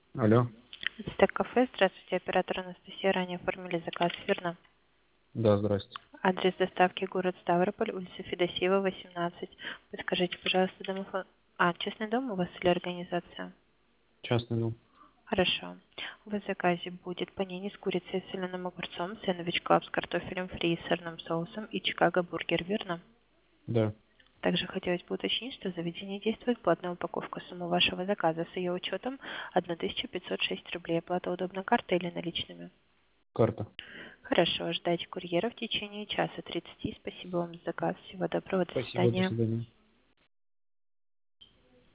Алло. Стек кафе, здравствуйте, оператор Анастасия, ранее оформили заказ, верно? Да, здрасте. Адрес доставки город Ставрополь, улица Федосеева, 18. Подскажите, пожалуйста, домофон... частный дом у вас или организация? Частный дом. Хорошо. У вас в заказе будет панини с курицей и соленым огурцом, сэндвич клаб с картофелем фри и сырным соусом и Чикаго бургер, верно? Да. Также хотелось бы уточнить, что в заведении действует платная упаковка. Суммы вашего заказа с ее учетом 1506 рублей. Оплата удобна картой или наличными? Карта. Хорошо, ждайте курьера в течение часа 30. Спасибо вам за заказ. Всего доброго, до Спасибо, до свидания. свидания.